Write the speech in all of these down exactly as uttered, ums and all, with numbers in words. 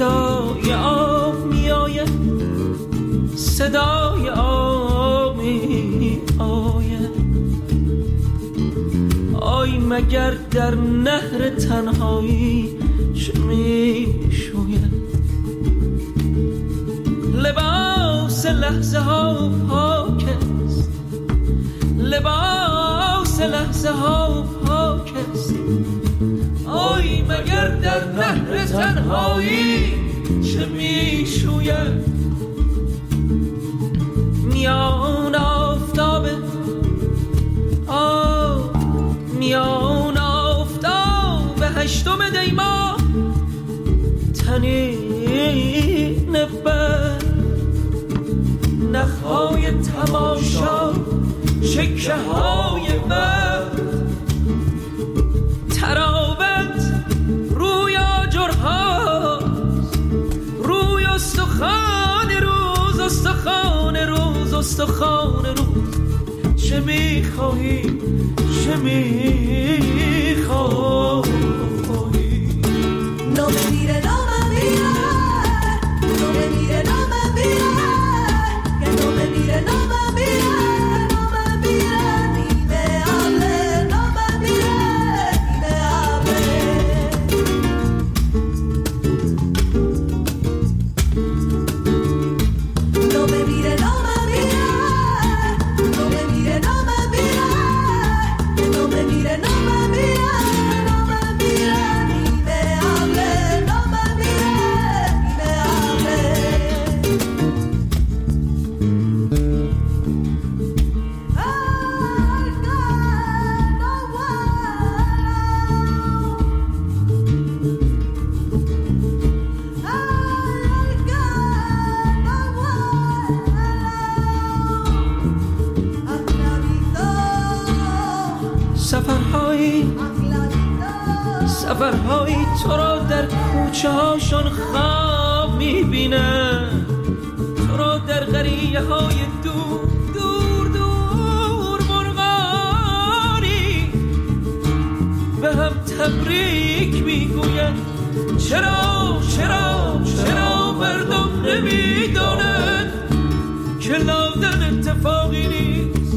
صدای آب می آید، صدای آب می آید. آی مگر در نهر تنهایی چه می شوید؟ لباس لحظه ها پاک است، لباس لحظه ها پاک است. آی مگر در نهر تنهایی چه می شوید؟ میان آفتاب آه میان آفتاب هشتم دی ماه تنین بر نخهای تماشا شکه های بر تراوت روی آجرهاست، روی استخوان روز استخوان روز استخوان روز. چه میخواهی چه میخواهی؟ No me mire, no me mire, no me mire, no me mire, que no me mire, no me mire, no me mire, ni me hable, no me mire, ni me hable. No me mire, no me mire, no me mire, no me mire, que no me mire, no me mire, no me mire, ni me hable, no me mire, ni me hable. Ay, no, no, سفرهایی سفرهایی تو را در کوچه هاشون خواب میبینن، تو را در قریه های دور دور دور مرغانی به هم تبریک میگوین. چرا چرا چرا مردم نمیدانند که لادن اتفاقی نیست؟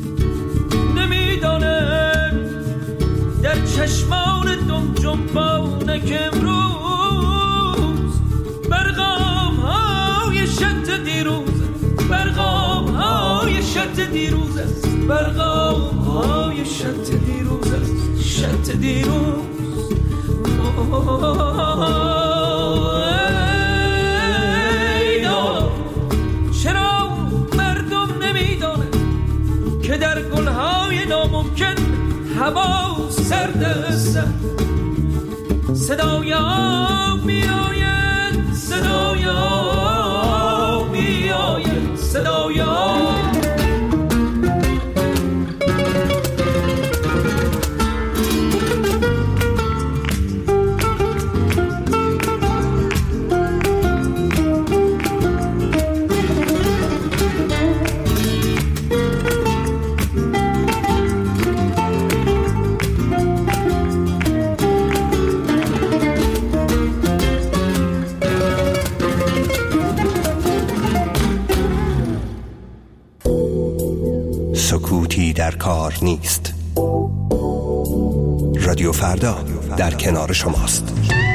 نمیدانند در چشمان دم جنبانه که امروز برغام های شط دیروز، برغام های شط دیروز است، برغام های شط دیروز است، شط دیروز. چرا مردم نمیدانند که در گلهای ناممکن هوا سرد است؟ صدای آب می آید، صدای آب می آید، صدای آب. سکوتی در کار نیست. رادیو فردا در کنار شماست.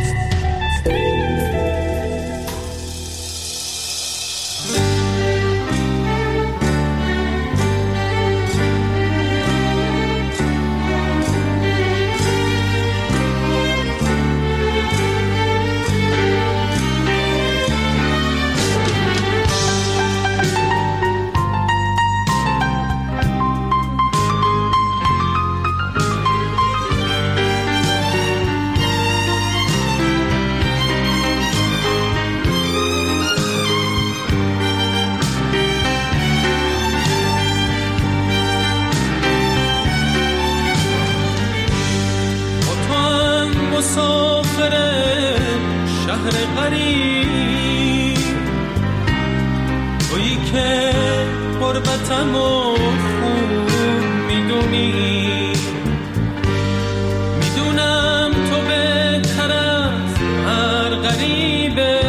غربتم و خوب میدونی، میدونم تو بهتر از هر غریبه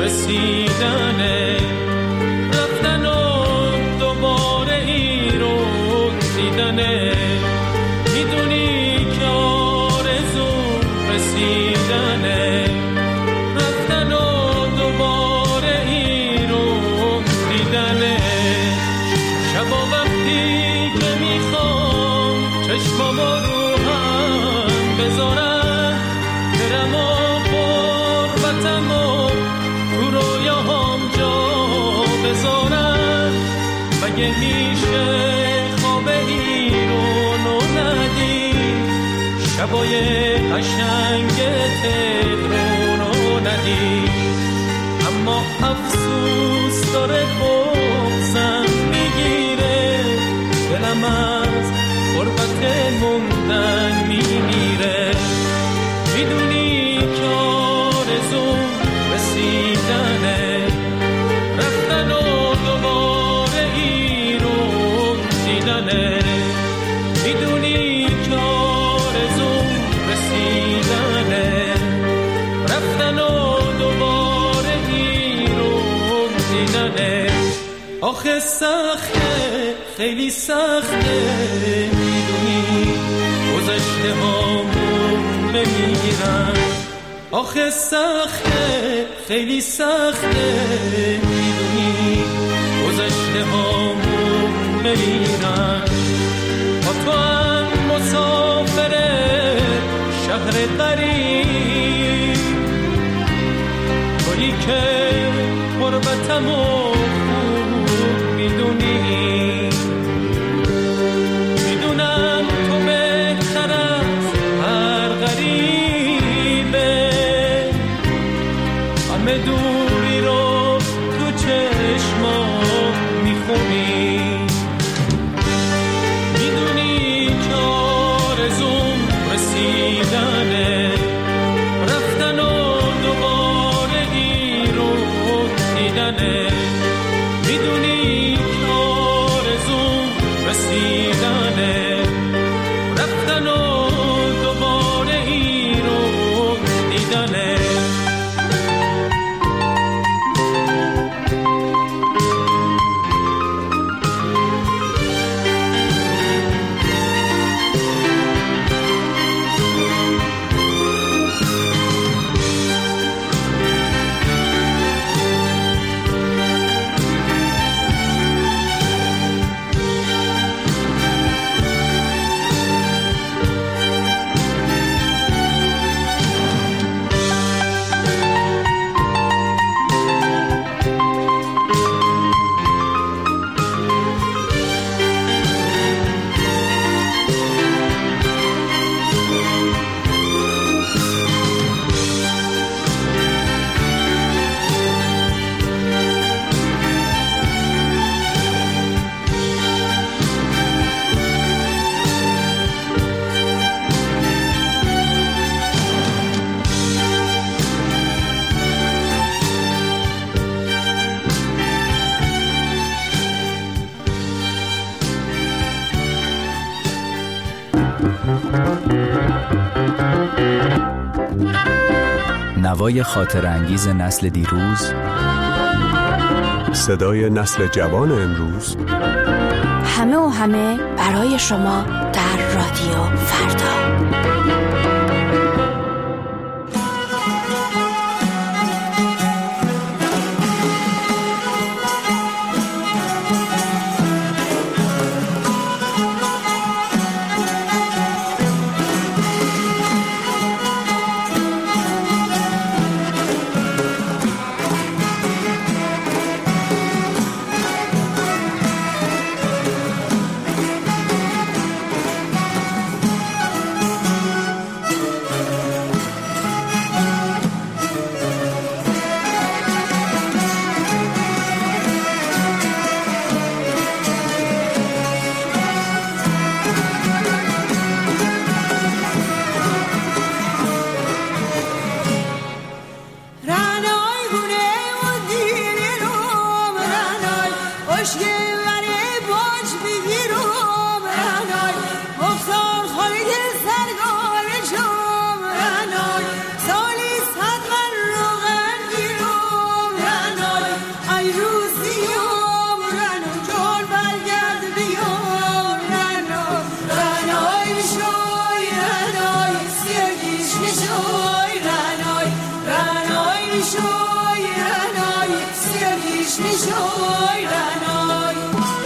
رسیدنه، رفتن و دوباره ای رو دیدنه. میدونی که آرزو رسیدنه، رفتن و دوباره ای رو دیدنه. شبا وقتی که میخوام چشمامو رو هم بذارم، برم و غربتم و تو رویاهام جا بذارم. مگه میشه خواب این رو نو ندی، شبای قشنگ تهران رو ندی. اما افسوس داره بغضم میگیره، دلم از غربت موندن میمیره. میدونی که آرزوم رسیدنه، رفتن و دوباره ای رو دیدنه. میدونی که آرزوم رسیدنه، رفتن و دوباره ای رو دیدنه. آخه سخته، خیلی سخته، میدونی گذشته هامون بمیرن. آخه سخته، خیلی سخته، میدونی گذشته هامون بمیرن. با تو هم مسافره شهر غریب، تویی که غربتمو خوب میدونی. میدونم تو بهتر از هر غریبه، همه دوری رو تو چشمام میخونی. میدونی که آرزوم رسیدنه، رفتن و دوباره ای رو دیدنه. میدونی که آرزوم رسیدنه، رفتن و دوباره ای رو دیدنه. نوای خاطر انگیز نسل دیروز، صدای نسل جوان امروز، همه و همه برای شما در رادیو فردا. سیاگیش میشوی رنای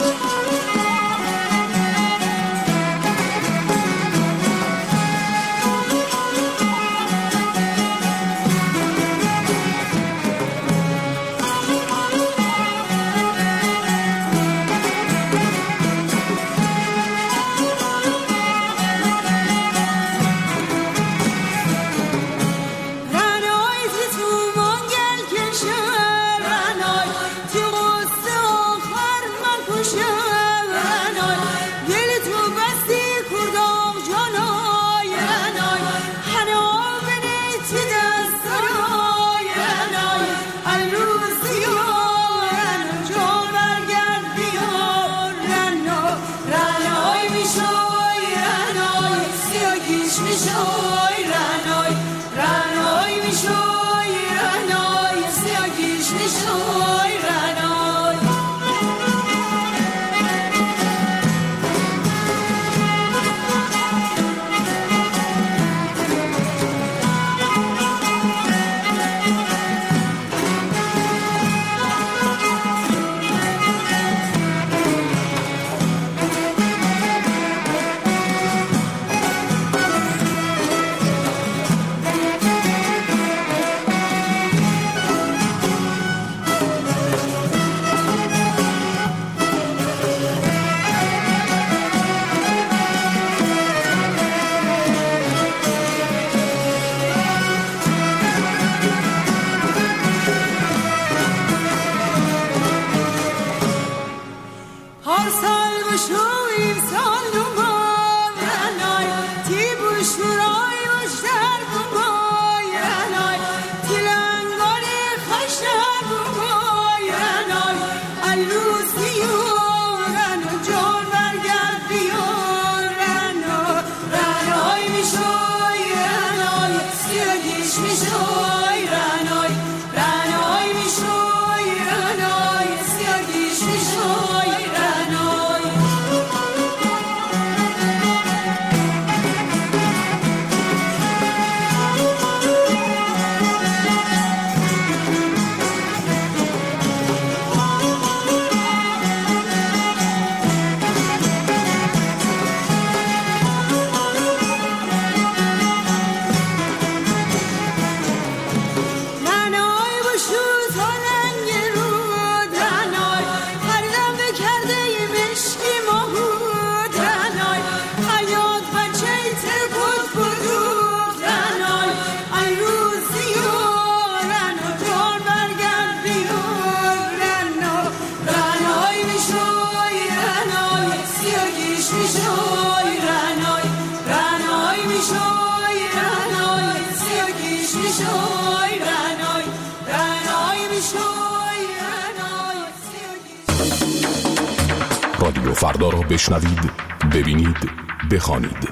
رادیو فردا را بشنوید، ببینید، بخوانید.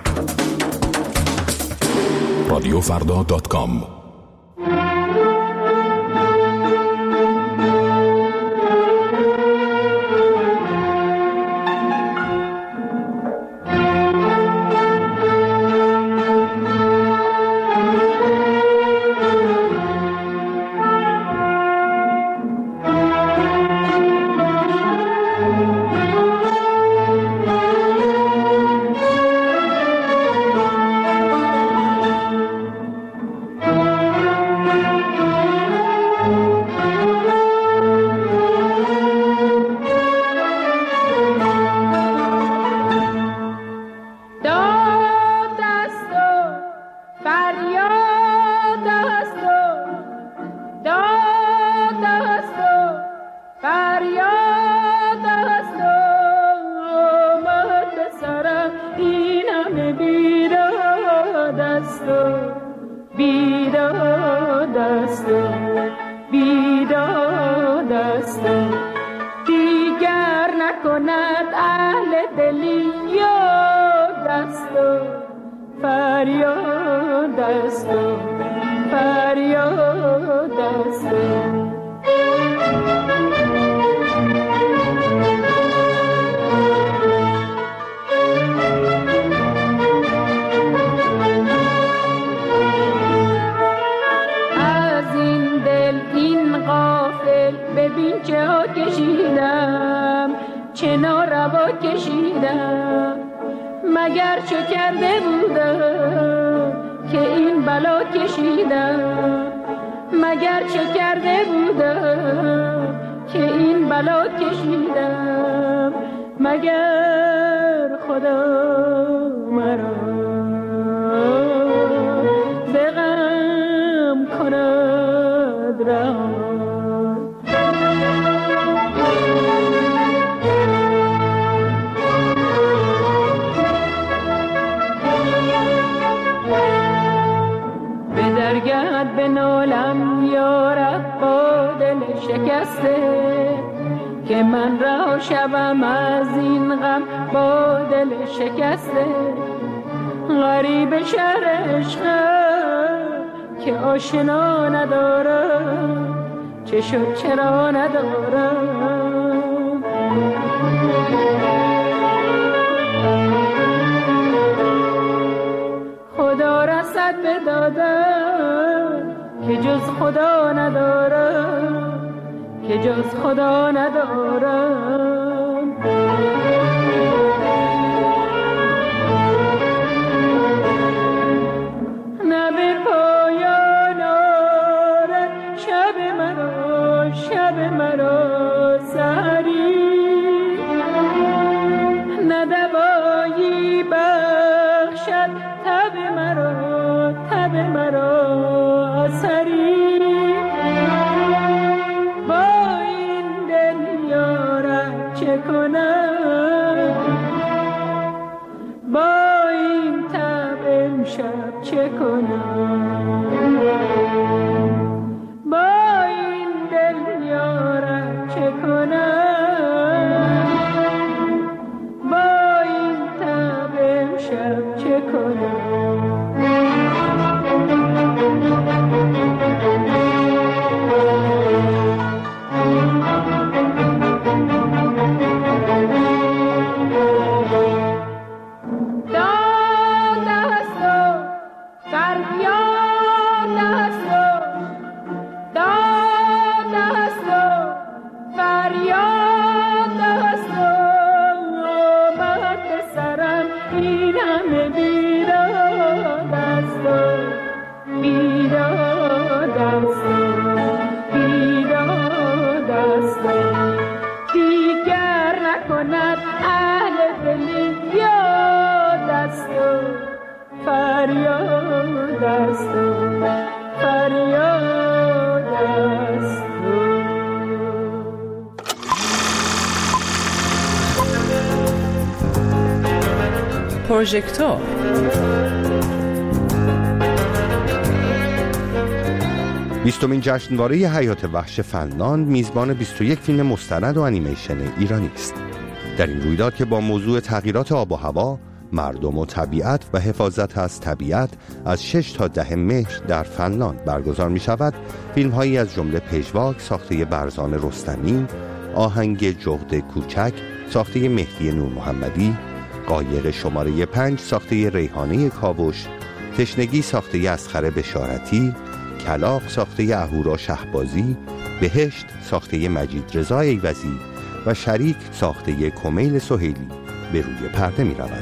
رادیو فردا دات کام. از این دل این غافل دل ببین چه ها کشیدم، چه ناروا کشیدم. مگر چه کرده بودم که این بلا کشیدم، مگر چه کرده بودم که این بلا کشیدم. مگر خدا مرا ز غم کند رها. درگرد به نالم یارب با دل شکسته، که من رها شوم از این غم با دل شکسته. غریب شهر عشقم که آشنا ندارم، چه شد چرا ندارم. خدا رسد به دادم که جز خدا ندارم، که جز خدا ندارم. نه به پایان آرد شب مرا، شب مرا سحری. نه دوایی بخشد تب مرا، تب مرا اثری. با این دل یارم چه کنم، با این تب امشب چه کنم. با این دل یارم چه کنم، با این تب امشب چه کنم. پروژکتور بیستمین جشنواره حیات وحش فنلاند میزبان بیست و یک فیلم مستند و انیمیشن ایرانی است. در این رویداد که با موضوع تغییرات آب و هوا، مردم و طبیعت و حفاظت از طبیعت از شش تا ده مهر در فنلاند برگزار می شود، فیلم هایی از جمله پژواک ساخته برزان رستمی، آهنگ جغد کوچک ساخته مهدی نور محمدی، قایر شماره پنج ساخته ریحانه کاوش، تشنگی ساخته اسخر بشارتی، کلاغ ساخته اهورا شهبازی، بهشت ساخته مجید رضا ایوزی و شریک ساخته کمیل سهیلی به روی پرده می رود.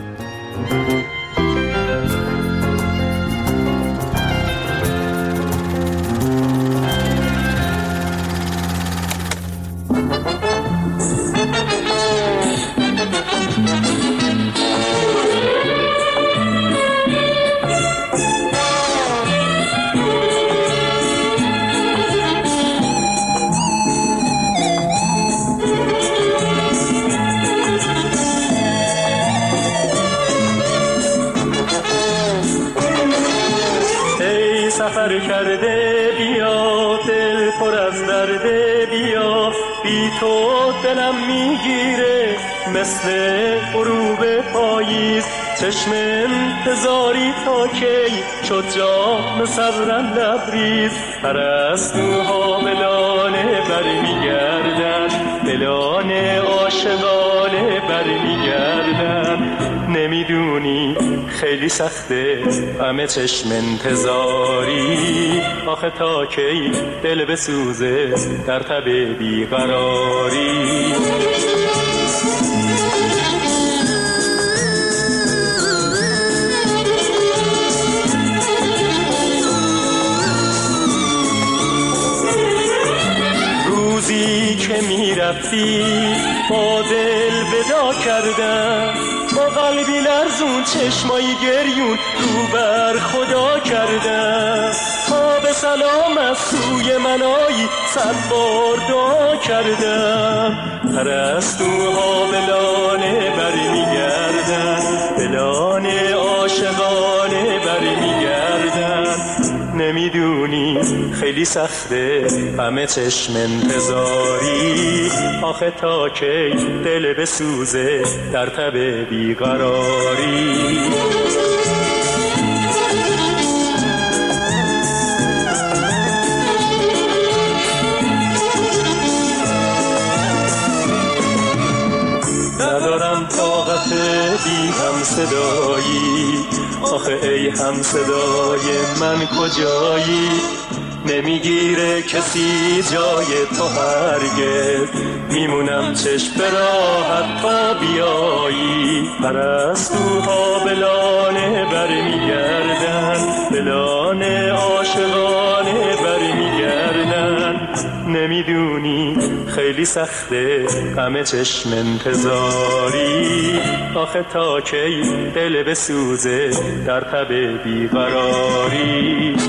سفر کرده بیا، دل پر از درده بیا، بی تو دلم میگیره مثل غروب پاییز. چشم انتظاری تا کی شد جام صبرم لبریز. پرستوها ملانه بر میگردن، ملانه عاشقانه بر میگردن. نمیدونی خیلی سخته همه چشم انتظاری، آخه تا کی دل بسوزه در تب بیقراری. روزی که می رفتی با دل ودا کردم، با قلبی لرزون چشمایی گریون رو بر خدا کردم، تا به سلام از سوی منایی صد بار دعا کردم. پرستوها به لانه بر می گردن، به لانه عاشقانه بر می گردن. نمیدونی خیلی سخته همه چشم انتظاری، آخه تا کی دل بسوزه در تب بیقراری. ندارم طاقت بی هم صدایی، آخه ای هم صدای من کجایی؟ نمیگیره کسی جای تو هرگز، میمونم چشم به راحت تا بیایی. پرستوها به لانه بر میگردن، به لانه عاشقانه بر میگردن. نمیدونی خیلی سخته همه چشم انتظاری، آخه تا کی دل بسوزه در تب بیقراری.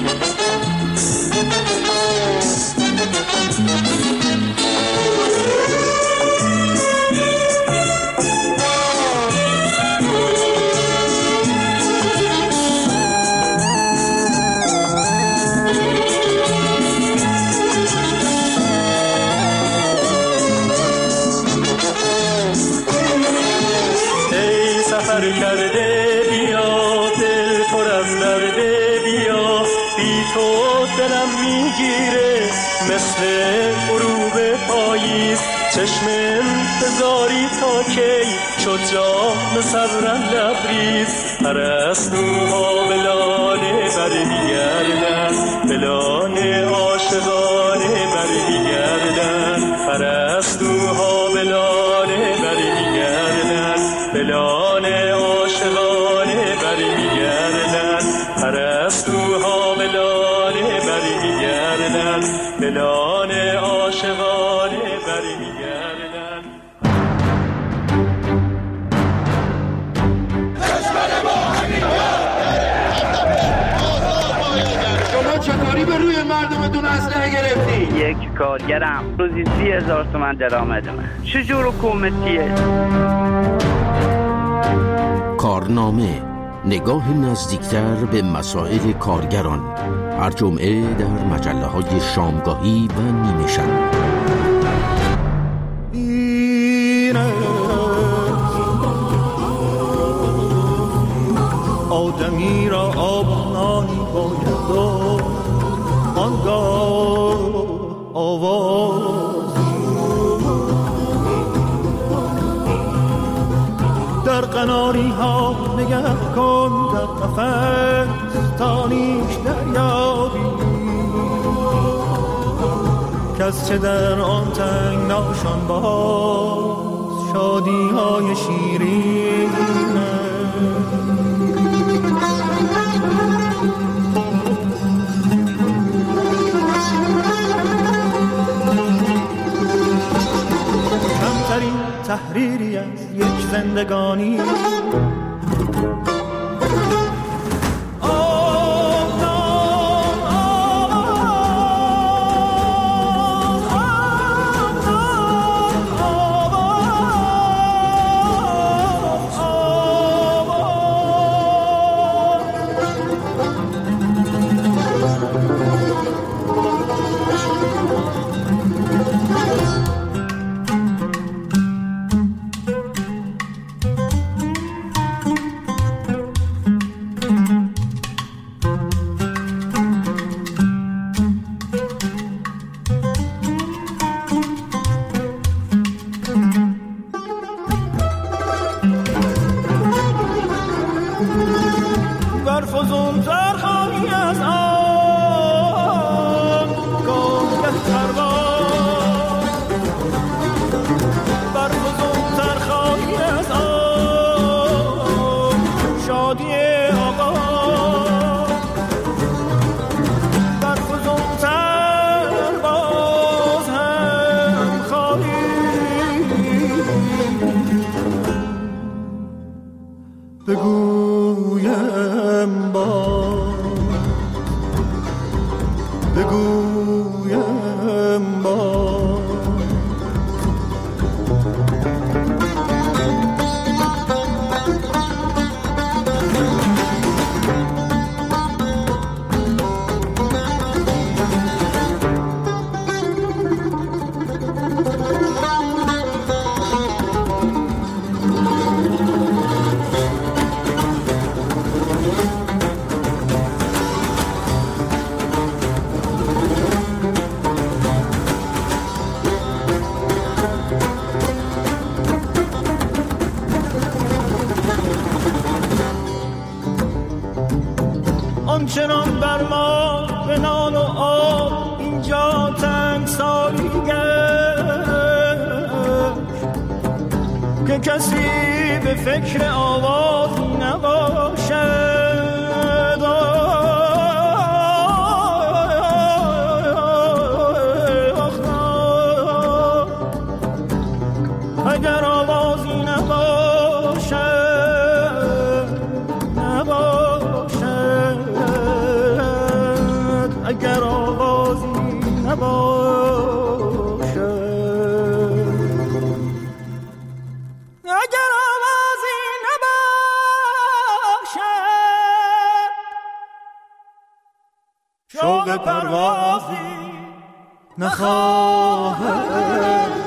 کرده بیا دل پر از درده، بیا بی تو دلم میگیره مثل غروب پاییز. چشم انتظاری تا کی شد جام صبرم لبریز. پرستوها به لانه بر میگردن، به لانه عاشقانه بر میگردن. پرستوها به لانه بر میگردن، به لانه عاشقانه بر میگردن. پرستوها به لانه بر میگردن، به لانه عاشقانه بر میگردن. شما چطوری به روی مردمتون اسلحه گرفتی؟ یک کارگرم روزی سی هزار تومن درآمد من. چجور حکومتیه؟ کارنامه، نگاه نزدیکتر به مسائل کارگران، هر جمعه در مجله های شامگاهی و نیمه شب. آدمی را آبانی باید داد، آنگاه آواز در قناری ها نگه کن، در قفس تانیش دریابی، کس چه در آن تنگ ناشان باز شادی های شیرین. کمترین تحریری از یک زندگانی، که کسی به فکر آوازی نباشد، اگر آوازی نباشد، نباشد، اگر آوازی نباشد، اگر آوازی نباشد، شوق پروازی نخواهد.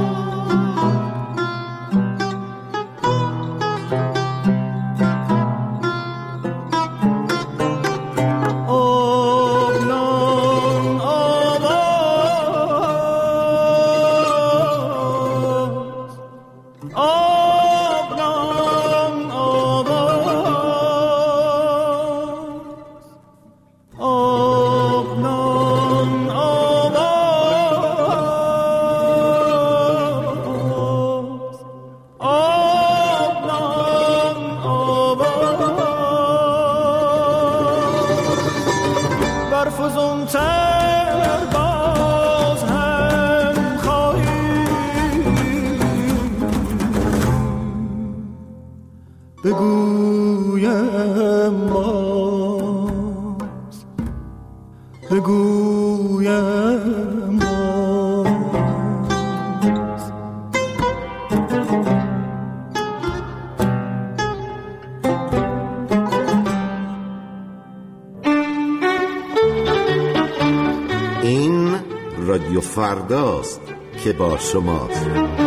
بگویم باز، بگویم باز. این رادیو فرداست که با شماست.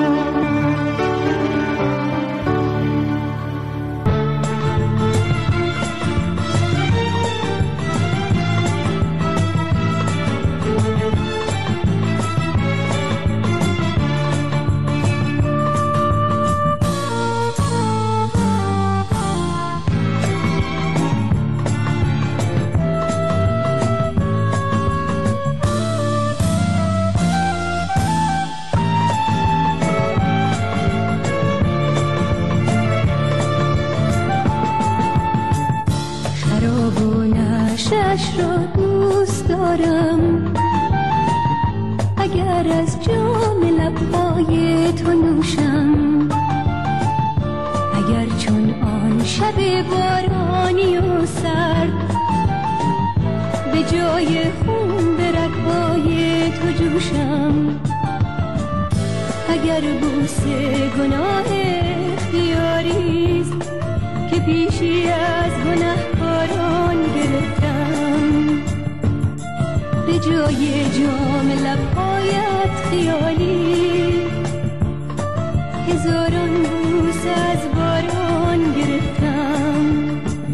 شش را دوست دارم، اگر از جام لبهای تو نوشم، اگر چون آن شب بارانی و سرد به جای خون به رگ‌های تو جوشم، اگر بوسه گناه اختیاریست که پیشی از گنهکاران گرفتم، به جای جام لبهایت خیالی هزاران بوس از باران گرفتم.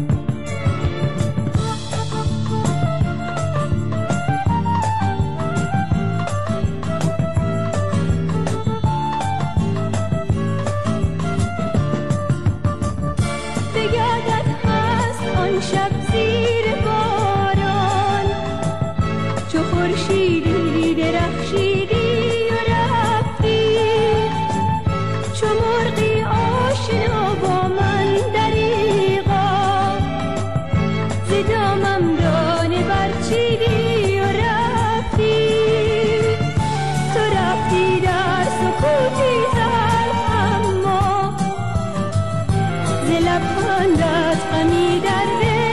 شب زیر باران چو خورشیدی درخشیدی و رفتی، چو مرغی آشنا با من دریغا ز دامم دانه برچیدی و رفتی. تو رفتی در سکوتی تلخ اما ز لبخندت غمی در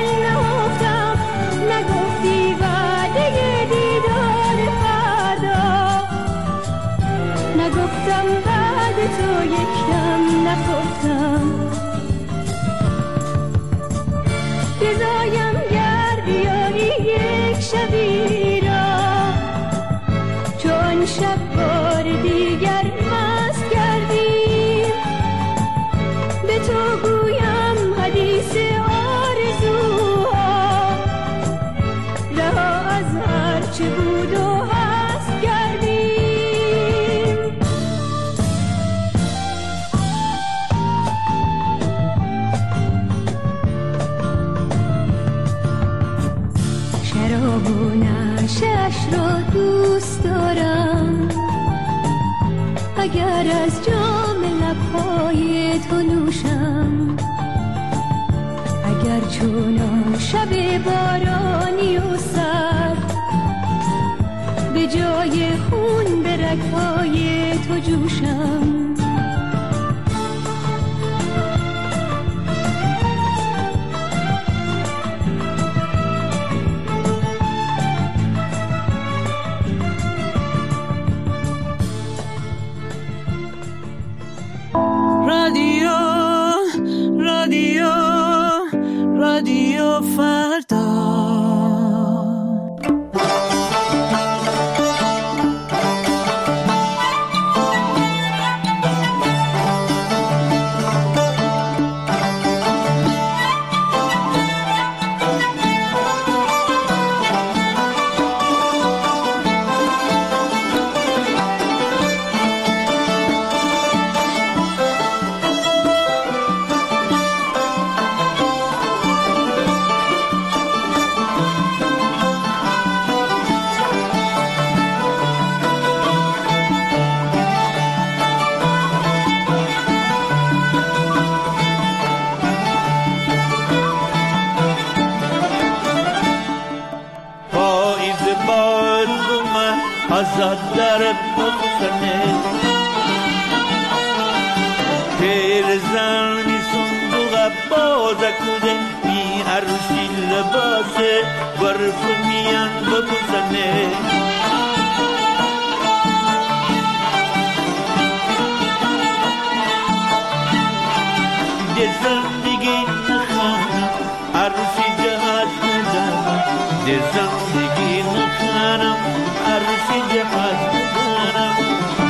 نگفتم بعد تو یکم نخفتم، بزایم گر بیاری یک شبی را، چون شب بار دیگر مست کردیم، به تو گویم حدیث آرزوها، رها از هر چه بود و هست کردیم. شراب و نشش را دوست دارم، چونان شب بارانی و سرد به جای خون به رگ‌های تو جوشم. رادیو رادیو رادیو فردا. آزاد در بخشنه پیرزنی صندوق باز کده می عروسی لباسه برفونیان ببوزنه ده زندگی نخانم عروسی جهاز ندارم ده زندگی نخانم عروسی جهاز ندارم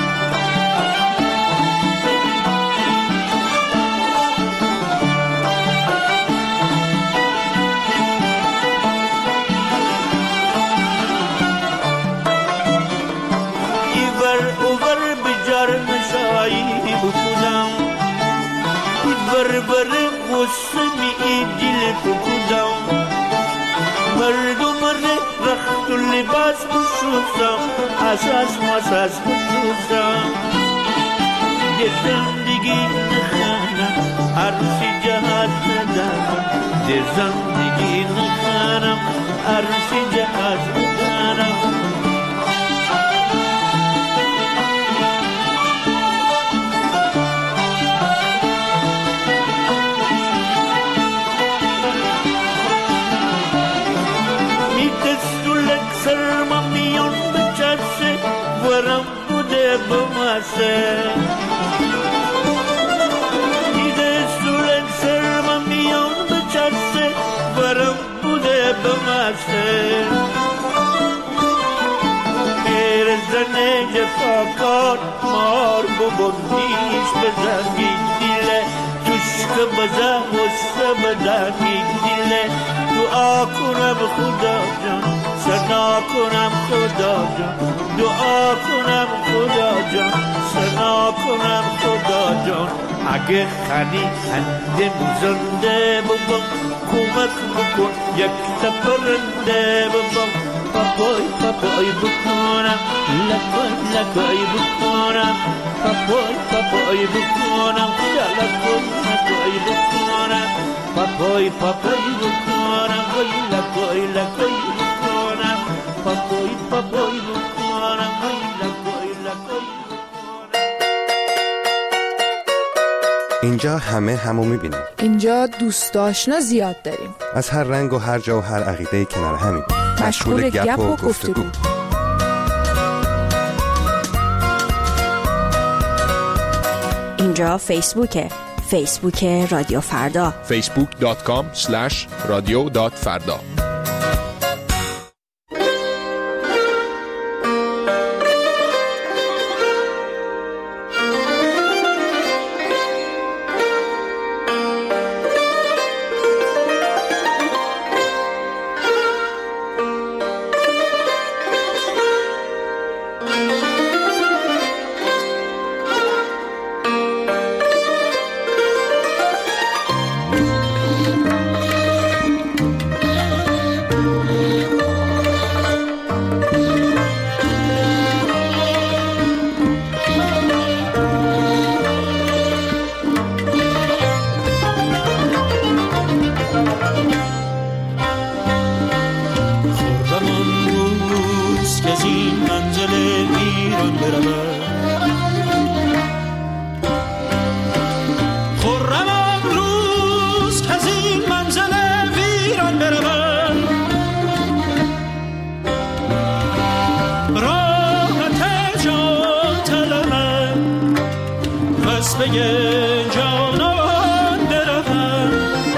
ایور اوور بجار نشایی بکودم ایور بر قسمی دل بکودم مردم رخت و لباس بشوزم اساس مساس بشوزم یه زندگی نخانم عروسی جهاز ندارم یه زندگی نخانم عروسی جهاز ندارم سرم میان بچسه ورم بوده بمسه دیده سولن سرم میان بچسه ورم بوده بمسه پیر زنه جفاکار مار ببندیش بزنی دیله توشک بزن وسته بدنی دیله دعا کنم خدا جان سنا کنم خدا جان دعا کنم خدا جان سنا کنم خدا جان اگه خنی هندم زنده ببم کمک بکن یک تپرنده ببم پاپای پاپای بکنم لکای لکای بکنم پاپای پاپای بکنم لکای لکای بکنم پاپای پاپای بکنم لکای لکای بکنم پاپای پاپای بکنم لکای لکای. اینجا همه همو میبینیم. اینجا دوست آشنا زیاد داریم. از هر رنگ و هر جا و هر عقیده کنار همیم. مشغول گپ و گفتگو. اینجا فیسبوکه. فیسبوک رادیو فردا. فیسبوک دات کام اسلش رادیو دات فردا. جانان بروم.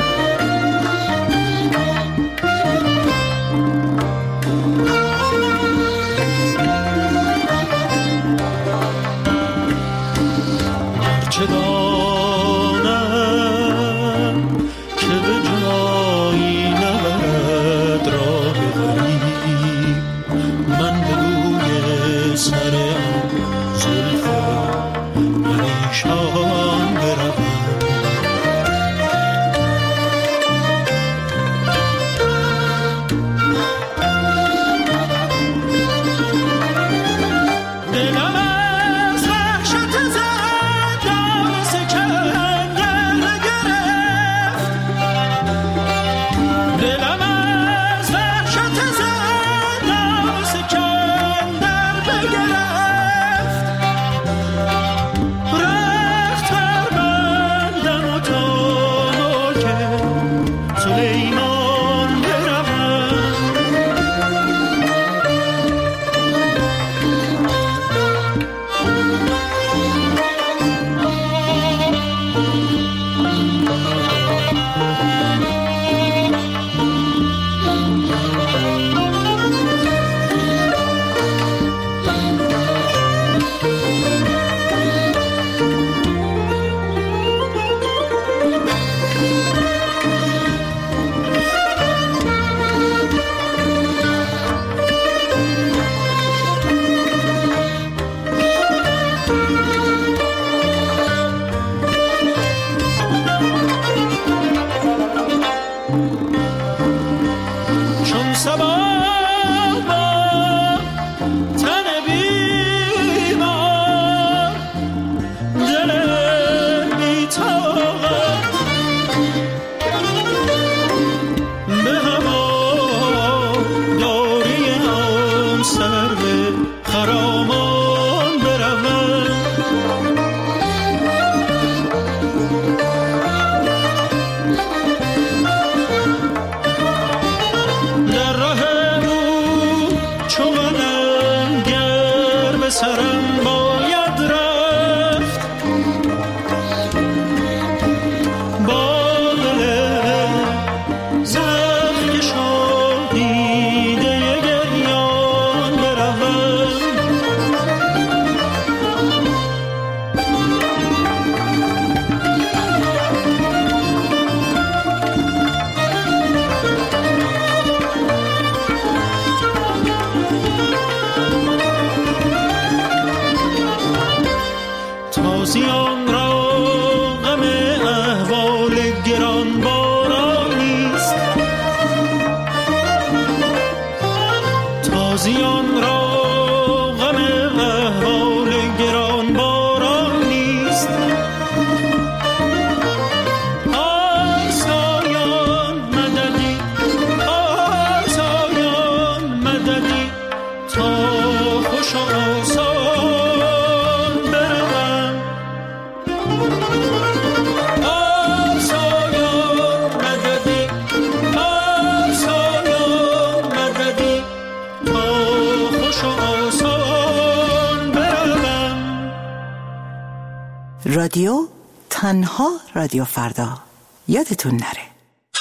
هرچه دانم که به جایی نبرد راه غریب، من به روی سرم زلف پریشان بروم. دلم از وحشت زندان سکندر گرفت، دلم از وحشت زندان سکندر بگرفت. رخت بر بندم و تا ملک سلیمان بروم. چون صبا با تن بیمار، دل بی‌طاقت به هواداری آن سرو خرامان بروم. در راه او چو منم گر به سرم باید رفت، با دل زخم که شد دیده گریان بروم. تازیان را غم احوال گران باران نیست، تازیان را غم احوال گران باران نیست. آسایان مددی، آسایان مددی، تا خوش و آسان بروم. آسایان مددی، آسایان مددی، تا خوش و آسان بروم. رادیو تنها رادیو فردا، یادتون نره.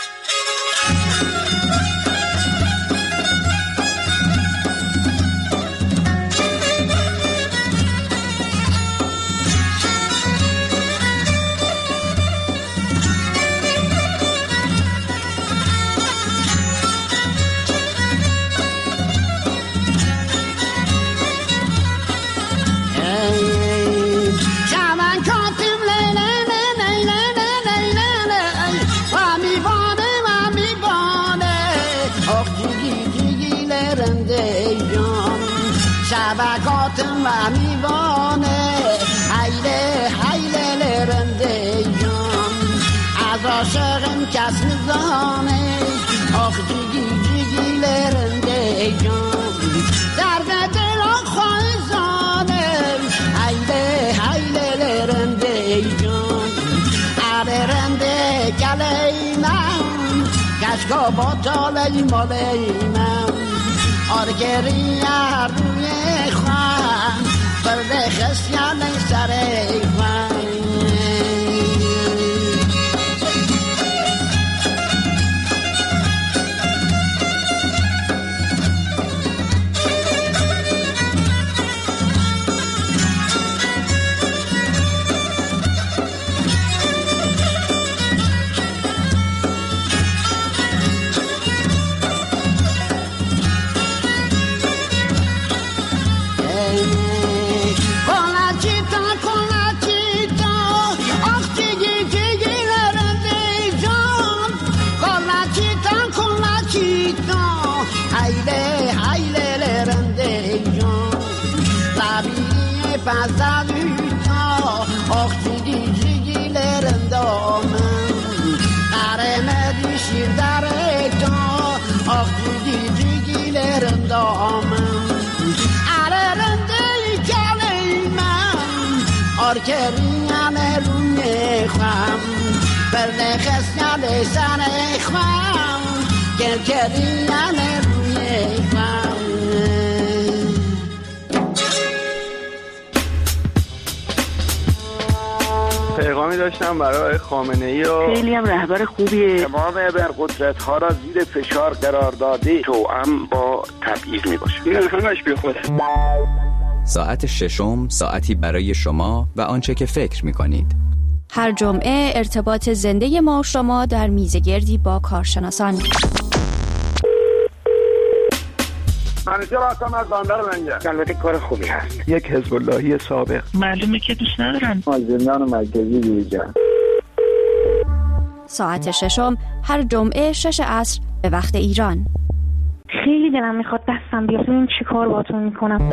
شبکاتم و میوانه حیله حیله لرنده جان، از عاشقم کس نزانه آخ جیگی جیگی لرنده جان. درد دل خواهی زانه حیله حیله لرنده جان. عره رنده گله من کشکا با تاله ماله من، آرگری روی خوان برده خسیان سر خوان. fasta vita occhi di gigilerendome areme di shirdareto occhi di gigilerendome arerende kaleman orkeriane lunye kham berne khasnale sane kham kerkeriane lunye kham. پیغامی داشتم برای خامنه‌ای و خیلی هم رهبر خوبیه. تمام ابرقدرت‌ها را زیر فشار قرار داده توأم با تبعیض میباشه. این همش بی خوده. ساعت ششم ساعتی برای شما و آنچه که فکر می‌کنید. هر جمعه ارتباط زنده ما و شما در میزگردی با کارشناسان. منیجر هستم از بندر منجر. البته کار خوبی هست. یک حزب اللهی سابق. معلومه که دوست ندارن. زندان مرکزی دیجا. ساعت ششم هر جمعه شش عصر به وقت ایران. خیلی دلم میخواد دستم بیاد ببینم چی کار باهاتون میکنم.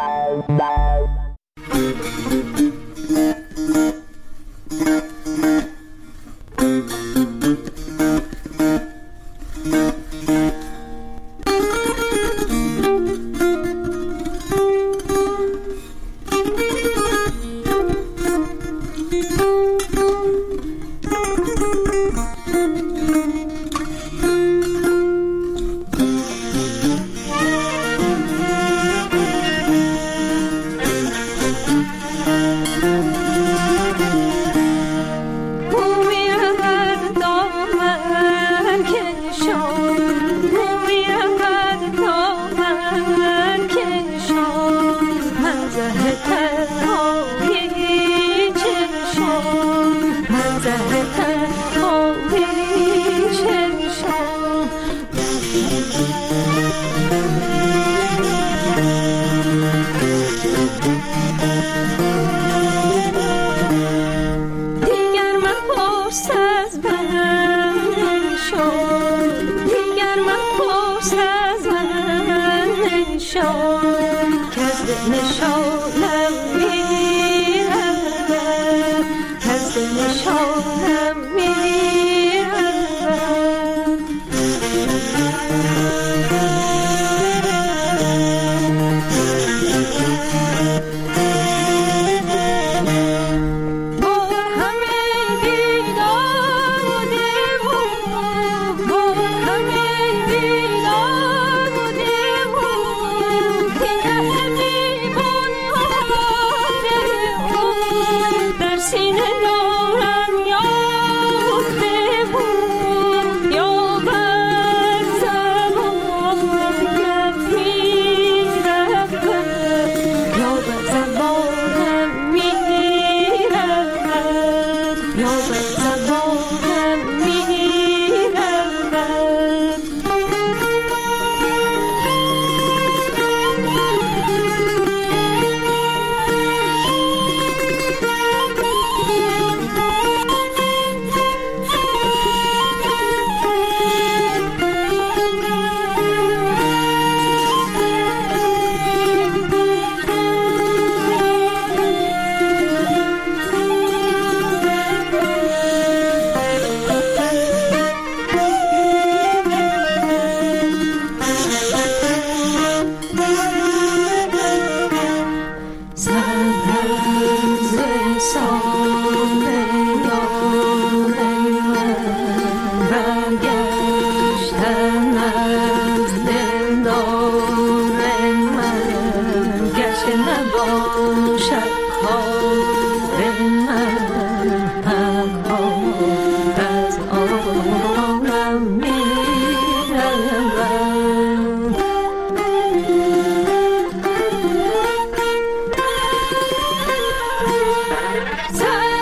Time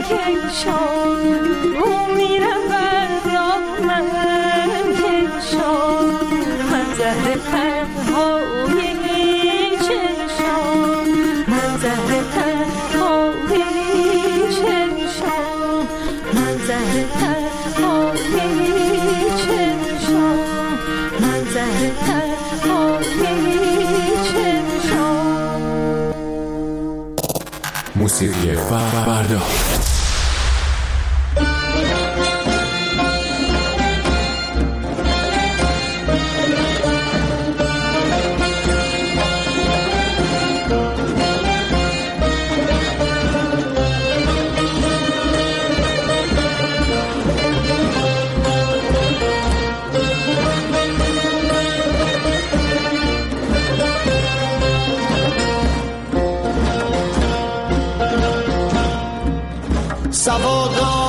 موسیقی فردا. سوادان